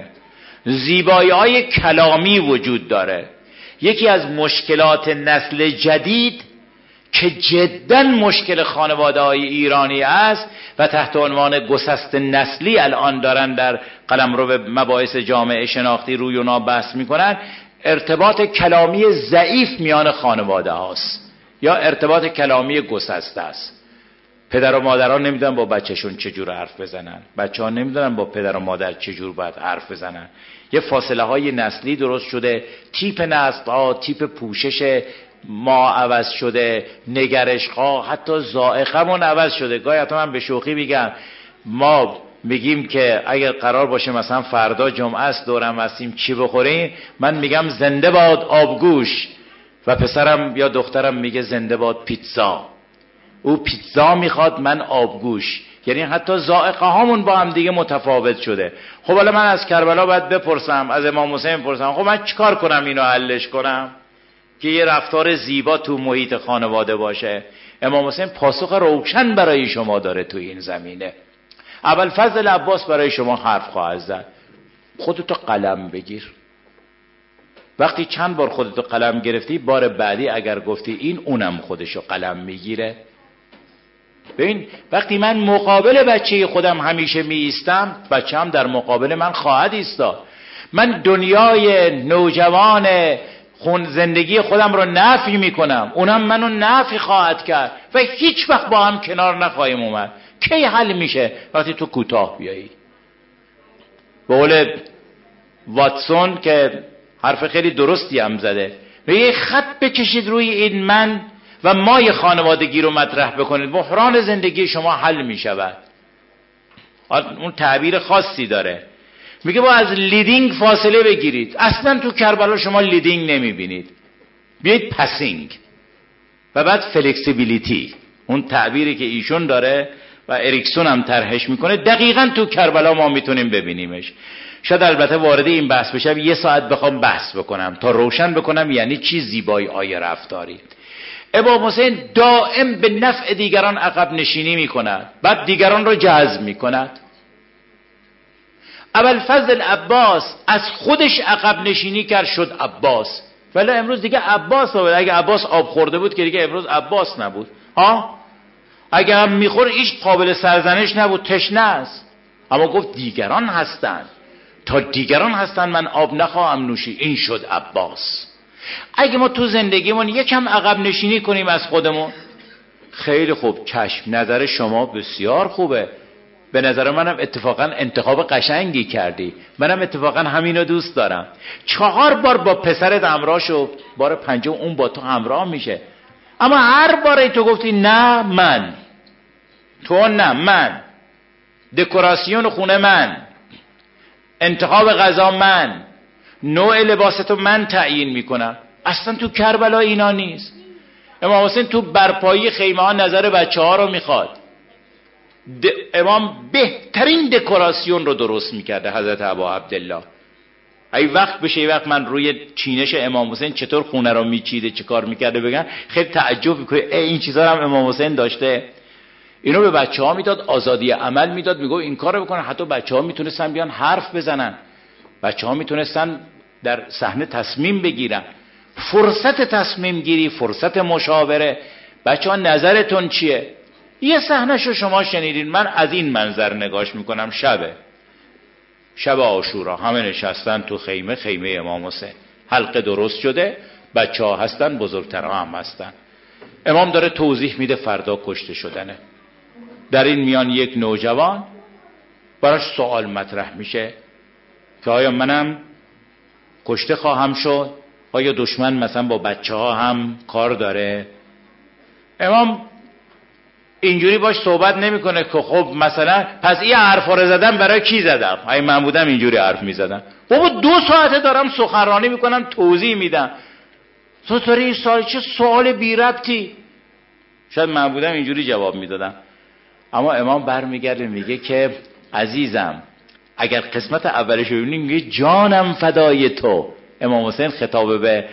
Speaker 2: زیبایی های کلامی وجود داره. یکی از مشکلات نسل جدید که جدا مشکل خانواده های ایرانی است و تحت عنوان گسست نسلی الان دارن در قلمرو مباحث جامعه شناختی روی اونا بحث میکنن، ارتباط کلامی ضعیف میان خانواده هاست یا ارتباط کلامی گسسته است. پدر و مادران نمیدونن با بچهشون چجور حرف بزنن، بچه ها نمیدونن با پدر و مادر چجور باید حرف بزنن. یه فاصله های نسلی درست شده، تیپ نسل ها، تیپ پوشش ما عوض شده، نگرش ها، حتی ذائقه من عوض شده. گاهی حتی من به شوخی میگم ما میگیم که اگر قرار باشه مثلا فردا جمعه است دورم هستیم چی بخوریم، من میگم زنده باد آبگوش و پسرم یا دخترم میگه زنده باد پیتزا. او پیتزا میخواد، من آبگوش. یعنی حتی ذائقه هامون با هم دیگه متفاوت شده. خب حالا من از کربلا باید بپرسم، از امام حسین بپرسم، خب من چیکار کنم اینو حلش کنم که یه رفتار زیبا تو محیط خانواده باشه؟ امام حسین پاسخ روشن برای شما داره تو این زمینه. اول فضل عباس برای شما حرف خواهد زد، خودتو قلم بگیر. وقتی چند بار خودتو قلم گرفتی، بار بعدی اگر گفتی این، اونم خودشو قلم میگیره. ببین وقتی من مقابل بچه خودم همیشه می ایستم، بچه هم در مقابل من خواهد ایستاد. من دنیای نوجوان خون زندگی خودم رو نفی میکنم، اونم منو نفی خواهد کرد و هیچ وقت با هم کنار نخواهیم اومد. کی حل میشه؟ وقتی تو کوتاه بیایی. به قول واتسون که حرف خیلی درستی هم زده، و یه خط بکشید روی این من و مای خانوادگی رو مطرح بکنید، بحران زندگی شما حل میشود. اون تعبیر خاصی داره، میگه با از لیدینگ فاصله بگیرید. اصلا تو کربلا شما لیدینگ نمیبینید، بیایید پسینگ و بعد فلکسیبیلیتی. اون تعبیری که ایشون داره و اریکسون هم طرحش میکنه، دقیقاً تو کربلا ما میتونیم ببینیمش. شاید البته وارد این بحث بشم یه ساعت بخوام بحث بکنم تا روشن بکنم یعنی چی زیبایی آیه رفتاری. امام حسین دائم به نفع دیگران عقب نشینی میکند، بعد دیگران رو جذب میکند. ابوالفضل عباس از خودش عقب نشینی کرد، شد عباس. ولی امروز دیگه عباس نبود. اگه عباس آب خورده بود که دیگه امروز عباس نبود. ها اگه هم میخور هیچ قابل سرزنش نبود، تشنه است. اما گفت دیگران هستند، تا دیگران هستند من آب نخواهم نوشی. این شد عباس. اگه ما تو زندگیمون یکم عقب نشینی کنیم از خودمون، خیلی خوب، چشم، نظر شما بسیار خوبه، به نظر منم اتفاقا انتخاب قشنگی کردی، منم اتفاقا همینو دوست دارم. چهار بار با پسرت همراه شو، بار پنجم اون با تو همراه میشه. اما هر بار تو گفتی نه من، تو نه من، دکوراسیون خونه من، انتخاب غذا من، نوع لباستو من تعیین میکنم. اصلا تو کربلا اینا نیست. امام حسین تو برپایی خیمه ها نظر بچه ها رو میخواد. امام بهترین دکوراسیون رو درست میکرده حضرت ابا عبدالله. ای وقت بشه ای وقت من روی چینش امام حسین چطور خونه رو میچیده چه کار میکرده بگن خیلی تعجب میکنه این چیزا هم امام حسین داشته. اینو به بچه ها میداد، آزادی عمل میداد، میگو این کار رو بکنن. حتی بچه ها میتونستن بیان حرف بزنن، بچه ها میتونستن در صحنه تصمیم بگیرن. فرصت تصمیم گیری، فرصت مشاوره. بچه ها نظرتون چیه؟ یه صحنه‌شو شما شنیدین، من از این منظر نگاش میکنم. شبه شب عاشورا، همه نشستن تو خیمه، خیمه امام حسین، حلقه درست شده، بچه ها هستن، بزرگترها هم هستن. امام داره توضیح میده فردا کشته شدنه. در این میان یک نوجوان براش سوال مطرح میشه که آیا منم کشته خواهم شد؟ آیا دشمن مثلا با بچه ها هم کار داره؟ امام اینجوری باش صحبت نمیکنه که خب مثلا پس این حرفا رو زدم برای کی زدم؟ اگه من بودم اینجوری حرف میزدم. بابا دو ساعته دارم سخنرانی میکنم، توضیح میدم، تو داری این سوال، چه سوال بی ربطی. شاید من بودم اینجوری جواب میدادم. اما امام برمیگرده میگه که عزیزم اگر قسمت اولش رو ببینیم میگه جانم فدای تو. امام حسین خطاب به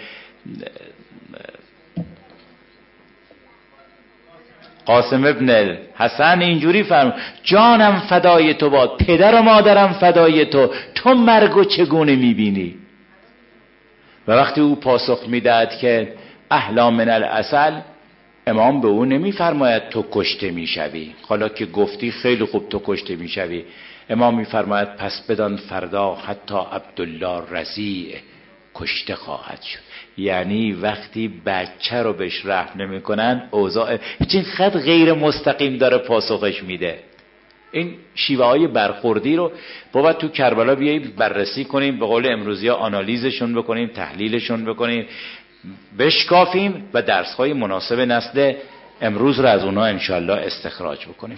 Speaker 2: قاسم ابن حسن اینجوری فرمود جانم فدای تو باد، پدر و مادرم فدای تو، تو مرگو چگونه میبینی؟ و وقتی او پاسخ میداد که احلا من العسل، امام به او نمیفرماید تو کشته میشوی، حالا که گفتی خیلی خوب تو کشته میشوی. امام میفرماید پس بدان فردا حتی عبدالله رضیع کشته خواهد شد. یعنی وقتی بچه رو بهش رحم نمی کنن اوضاع این خط غیر مستقیم داره پاسخش میده. این شیوه های برخوردی رو باید تو کربلا بیاییم بررسی کنیم، به قول امروزی ها آنالیزشون بکنیم، تحلیلشون بکنیم، بشکافیم و درس های مناسب نسل امروز رو از اونها انشالله استخراج بکنیم.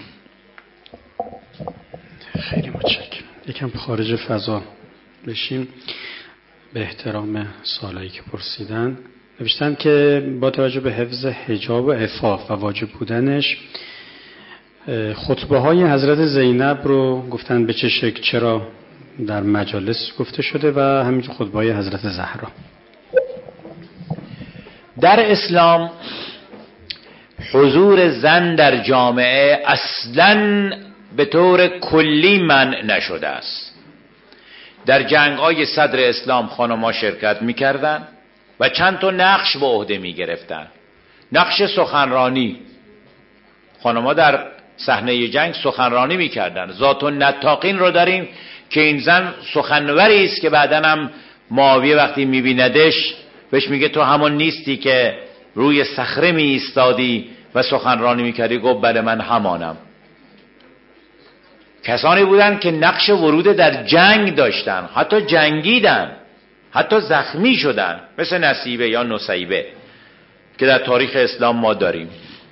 Speaker 1: خیلی متشکرم. یکم خارج فضا بشیم. به احترام سوالایی که پرسیدن نوشتن که با توجه به حفظ حجاب و عفاف و واجب بودنش خطبه های حضرت زینب رو گفتن به چه شکل، چرا در مجالس گفته شده و همینجور خطبه های حضرت زهرا.
Speaker 2: در اسلام حضور زن در جامعه اصلاً به طور کلی منع نشده است. در جنگ‌های صدر اسلام خانم‌ها شرکت می‌کردند و چند تا نقش به عهده می‌گرفتند. نقش سخنرانی، خانم‌ها در صحنه جنگ سخنرانی می‌کردند. ذات النطاقین رو داریم که این زن سخنوری است که بعداً هم معاویه وقتی می‌بیندش بهش میگه تو همون نیستی که روی صخره می‌ایستادی و سخنرانی می‌کردی؟ گفت بله من همانم. کسانی بودن که نقش ورود در جنگ داشتن، حتی جنگیدن، حتی زخمی شدن، مثل نصیبه یا نصیبه که در تاریخ اسلام ما داریم.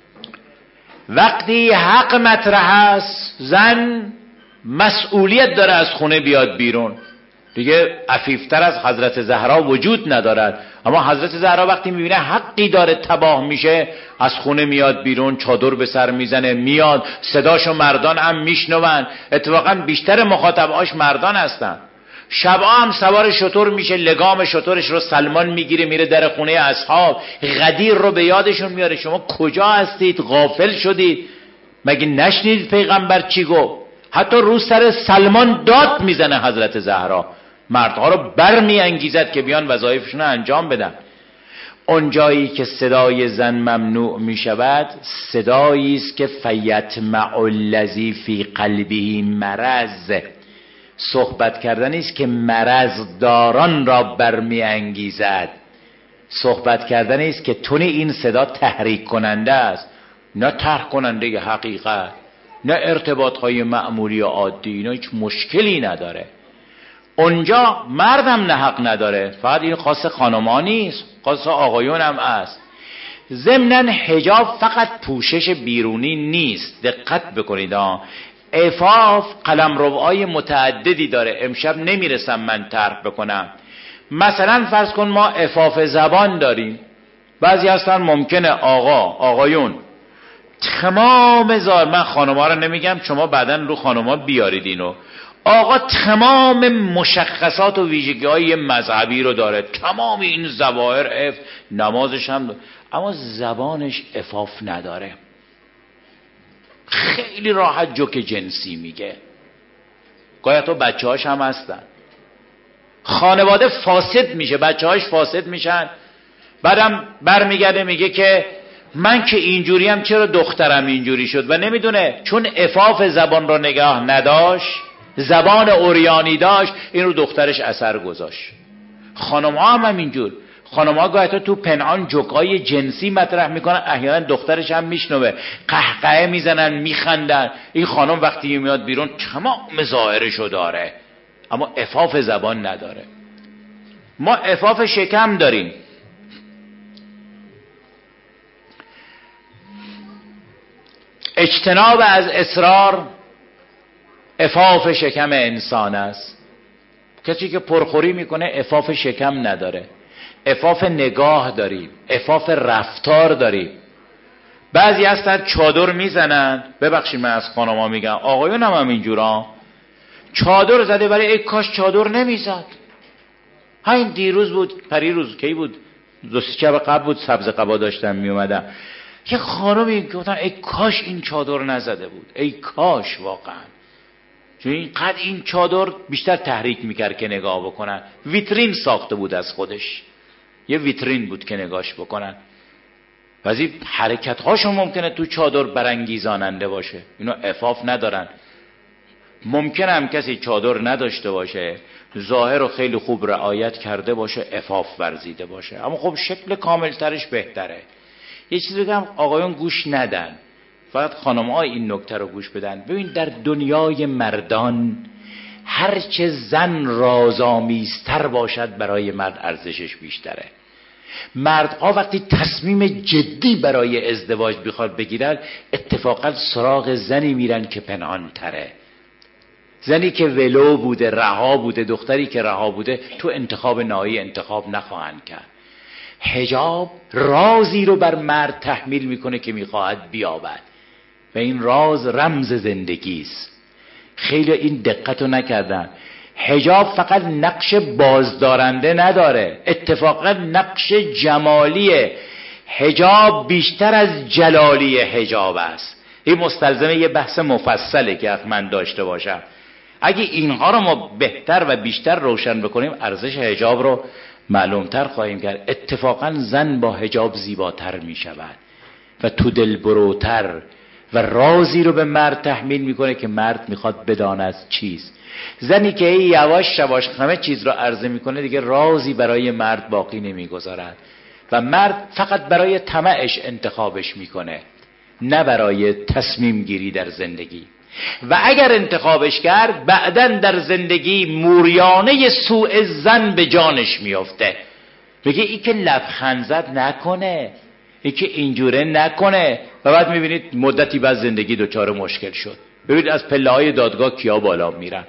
Speaker 2: وقتی حق مطرح است زن مسئولیت داره از خونه بیاد بیرون. دیگه عفیفتر از حضرت زهرا وجود ندارد. اما حضرت زهرا وقتی میبینه حقی داره تباه میشه از خونه میاد بیرون، چادر به سر میزنه، میاد، صداشو مردان هم میشنون. اتفاقا بیشتر مخاطباش مردان هستن. شبا هم سوار شتر میشه، لگام شترش رو سلمان میگیره میره در خونه اصحاب، غدیر رو به یادشون میاره. شما کجا هستید؟ غافل شدید؟ مگه نشنیدید پیغمبر چی گفت؟ حتی رو سر سلمان داد میزنه حضرت زهرا، مردها رو بر می انگیزد که بیان وظایفشون رو انجام بدن. اون جایی که صدای زن ممنوع می شود صدایی است که فیطمع الذی فی قلبه مرض، صحبت کردن است که مرض داران را بر می انگیزد. صحبت کردن است که تون این صدا تحریک کننده است، نه طرح کننده حقیقت، نه ارتباط های معمولی و عادی. اینا هیچ مشکلی نداره. اونجا مردم نه حق نداره. فقط این خاص خانم‌ها نیست، خاص آقایون هم است. ضمناً حجاب فقط پوشش بیرونی نیست. دقت بکنید ها، عفاف قلمروهای متعددی داره، امشب نمیرسم من طرح بکنم. مثلا فرض کن ما عفاف زبان داریم. بعضی هستن ممکنه آقا آقایون تمام زار، من خانوما رو نمیگم، شما بعداً رو خانوما بیارید اینو، آقا تمام مشخصات و ویژگی های مذهبی رو داره، تمام این ظواهر اف نمازش هم داره. اما زبانش عفاف نداره، خیلی راحت جوک جنسی میگه، گاهی تو بچه هاش هم هستن. خانواده فاسد میشه، بچه هاش فاسد میشن، بعدم برمیگرده میگه که من که اینجوریم چرا دخترم اینجوری شد، و نمیدونه چون عفاف زبان رو نگاه نداشت، زبان اوریانی داشت، این رو دخترش اثر گذاشت. خانم ها هم, هم اینجور، خانم ها گاهی تو پنهان جوکای جنسی مطرح میکنن، احیانا دخترش هم میشنوه، قهقه میزنن میخندن. این خانم وقتی میاد بیرون تمام ظاهرشو داره اما عفاف زبان نداره. ما عفاف شکم داریم. اجتناب از اصرار عفاف شکم انسان است. کسی که پرخوری میکنه عفاف شکم نداره. عفاف نگاه داریم، عفاف رفتار داریم. بعضی هستن چادر میزنن، ببخشید من از خانما میگم، آقایون هم, هم اینجورا، چادر زده ولی ای کاش چادر نمیزد. همین دیروز بود، پریروز کی بود، دو سه شب قبل بود، سبز قبا داشتم میومدم، یه خانمی گفتن ای کاش این چادر نزده بود، ای کاش واقعا، چون اینقدر این چادر بیشتر تحریک میکرد که نگاه بکنن. ویترین ساخته بود از خودش، یه ویترین بود که نگاش بکنن. بعضی حرکت هاشون ممکنه تو چادر برانگیزاننده باشه، اینو عفاف ندارن. ممکنه هم کسی چادر نداشته باشه، ظاهر رو خیلی خوب رعایت کرده باشه، عفاف ورزیده باشه، اما خب شکل کاملترش بهتره. یه چیز بگم آقایون گوش ندن، فقط خانم‌ها این نکته رو گوش بدن. ببین در دنیای مردان هرچه زن رازآمیزتر باشد برای مرد ارزشش بیشتره. مردها وقتی تصمیم جدی برای ازدواج بخواد بگیرن اتفاقا سراغ زنی میرن که پنهان تره، زنی که ولو بوده، رها بوده، دختری که رها بوده، تو انتخاب نهایی انتخاب نخواهند کرد. حجاب رازی رو بر مرد تحمیل میکنه که میخواهد بیابد و این راز رمز زندگی است. خیلی این دقت رو نکردن. حجاب فقط نقش بازدارنده نداره، اتفاقا نقش جمالیه. حجاب بیشتر از جلالی حجاب است. این مستلزم یه بحث مفصله که من داشته باشم. اگه اینها رو ما بهتر و بیشتر روشن بکنیم ارزش حجاب رو معلومتر خواهیم کرد. اتفاقا زن با حجاب زیباتر می شود و تو دل بروتر و رازی رو به مرد تحمیل میکنه که مرد میخواد بداند چیست. زنی که یواش یواش همه چیز رو عرضه میکنه دیگه رازی برای مرد باقی نمیگذارد و مرد فقط برای طمعش انتخابش میکنه، نه برای تصمیم گیری در زندگی. و اگر انتخابش کرد بعداً در زندگی موریانه سوء زن به جانش میافته. میگه ای که لبخند زد نکنه، ای که اینجوره نکنه، و بعد میبینید مدتی بعد زندگی دچار مشکل شد. ببینید از پله های دادگاه کیا بالا میرن،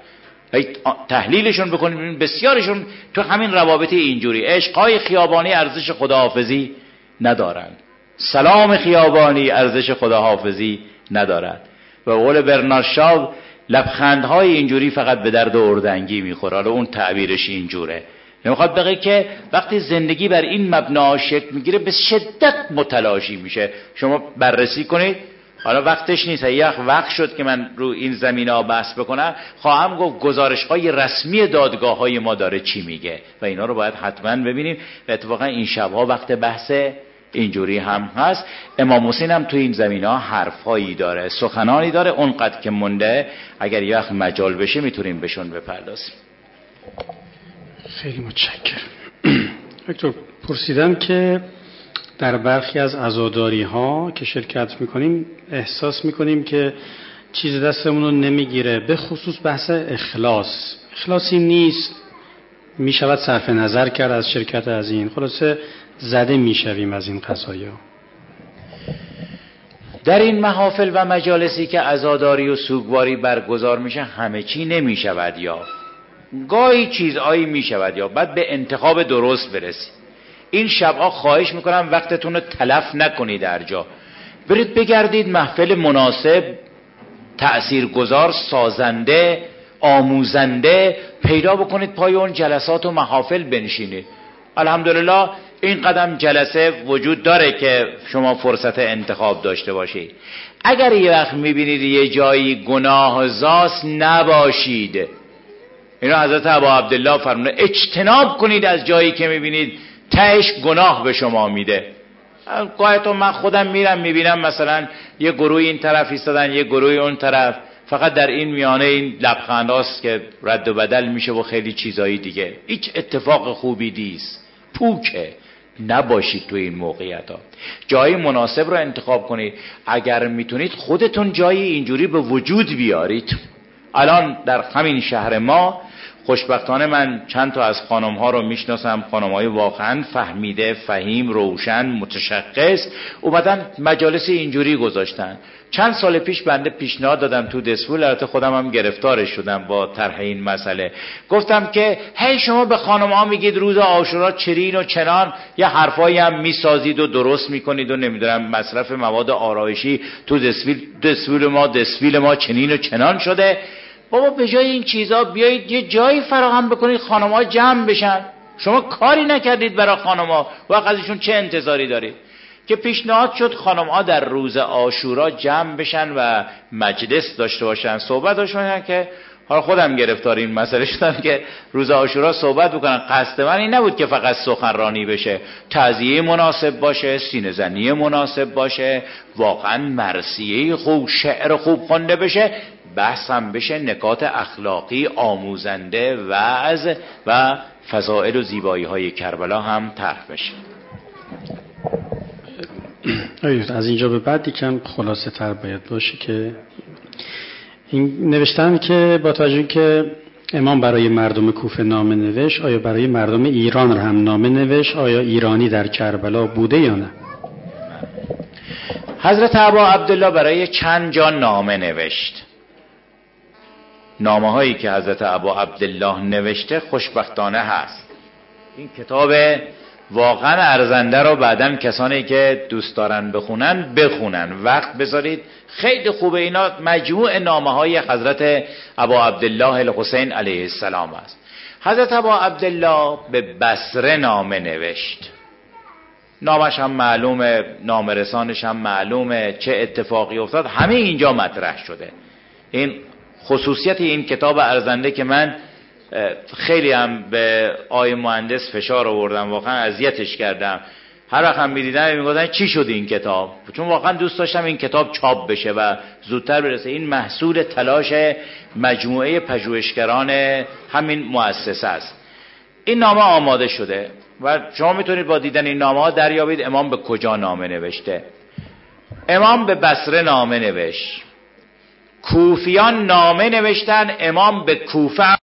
Speaker 2: تحلیلشون بکنید ببینید بسیارشون تو همین روابط اینجوری. عشقهای خیابانی ارزش خداحافظی ندارند، سلام خیابانی ارزش خداحافظی ندارد. و قول برنارد شاو لبخندهای اینجوری فقط به درد اردنگی میخوره. حالا اون تعبیرش اینجوره، نمیخواد بگه که وقتی زندگی بر این مبنا شکل میگیره به شدت متلاشی میشه. شما بررسی کنید. حالا وقتش نیست، یک وقت شد که من رو این زمینه‌ها بحث بکنم، خواهم گفت گزارش‌های رسمی دادگاه‌های ما داره چی میگه و اینا رو باید حتما ببینیم. و اتفاقا این شب‌ها وقت بحث اینجوری هم هست. امام حسین هم تو این زمینه‌ها حرف‌هایی داره، سخنانی داره، اونقدر که مونده اگر یه وقت مجال بشه میتونیم بهشون بپردازیم.
Speaker 1: خیلی متشکرم. دکتر پرسیدم که در برخی از عزاداری ها که شرکت میکنیم احساس میکنیم که چیز دستمون رو نمیگیره، به خصوص بحث اخلاص. اخلاصی نیست، میشود صرف نظر کرد از شرکت از این، خلاصه زده میشویم از این قضایا.
Speaker 2: در این محافل و مجالسی که عزاداری و سوگواری برگزار میشه همه چی نمیشود یافت، گاهی چیزهایی میشود یافت. بعد به انتخاب درست برسید. این شبها خواهش میکنم وقتتون رو تلف نکنید، در جا برید بگردید محفل مناسب، تأثیرگذار، سازنده، آموزنده پیدا بکنید، پای اون جلسات و محافل بنشینید. الحمدلله این قدم جلسه وجود داره که شما فرصت انتخاب داشته باشید. اگر یه وقت میبینید یه جایی گناه زاست نباشید، اینو حضرت ابا عبدالله فرمونه اجتناب کنید از جایی که میبینید تهش گناه به شما میده. گاهی تو من خودم میرم میبینم مثلا یه گروه این طرف ایستادن یه گروه اون طرف، فقط در این میانه این لبخنداست که رد و بدل میشه و خیلی چیزایی دیگه. هیچ اتفاق خوبی نیست، پوکه. نباشید تو این موقعیت ها، جایی مناسب رو انتخاب کنید. اگر میتونید خودتون جایی اینجوری به وجود بیارید. الان در همین شهر ما خوشبختانه من چند تا از خانم ها رو میشناسم، خانم های واقعا فهمیده، فهیم، روشن، متشخص، اومدن مجالس اینجوری گذاشتن. چند سال پیش بنده پیشنهاد دادم تو دسفول، البته خودم هم گرفتارش شدم با طرح این مسئله. گفتم که هی شما به خانم ها میگید روز عاشورا چرین و چنان، یه حرفایی هم میسازید و درست میکنید و نمیدونم مصرف مواد آرایشی تو دسفیل دسفول ما دسفیل ما چنین و چنان شده. بابا به جای این چیزا بیایید یه جایی فراهم بکنید خانم‌ها جمع بشن. شما کاری نکردید برای خانم‌ها، وقت ازشون چه انتظاری دارید؟ که پیشنهاد شد خانم‌ها در روز عاشورا جمع بشن و مجلس داشته باشن، صحبت داشته باشن. که حالا خودم گرفتار این مسئله شدم که روز عاشورا صحبت بکنن. قصد من این نبود که فقط سخنرانی بشه، تعزیه مناسب باشه، سینه‌زنی مناسب باشه، واقعا مرثیه خوب، شعر خوب خوانده بشه، بحث هم بشه، نکات اخلاقی آموزنده، وعظ و فضائل و زیبایی های کربلا هم طرح بشه.
Speaker 1: از اینجا به بعد یکم خلاصه تر باید باشه که این نوشتن که با توجه که امام برای مردم کوفه نامه نوشت، آیا برای مردم ایران هم نامه نوشت؟ آیا ایرانی در کربلا بوده یا نه؟
Speaker 2: حضرت ابا عبدالله برای چند جا نامه نوشت. نامه هایی که حضرت ابا عبدالله نوشته خوشبختانه هست. این کتاب واقعا ارزنده رو بعداً کسانی که دوست دارن بخونن بخونن، وقت بذارید، خیلی خوبه. اینا مجموع نامه های حضرت ابا عبدالله الحسین علیه السلام است. حضرت ابا عبدالله به بصره نامه نوشت. نامش هم معلومه، نامه رسانش هم معلومه، چه اتفاقی افتاد همه اینجا مطرح شده. این خصوصیت این کتاب ارزنده که من خیلی هم به آقای مهندس فشار آوردم، واقعا اذیتش کردم. هر وقت هم می‌دیدم میگفتن چی شد این کتاب، چون واقعا دوست داشتم این کتاب چاپ بشه و زودتر برسه. این محصول تلاش مجموعه پژوهشگران همین مؤسسه است. این نامه آماده شده و شما میتونید با دیدن این نامه ها دریابید امام به کجا نامه نوشته. امام به بصره نامه نوشت، کوفیان نامه نوشتن، امام به کوفه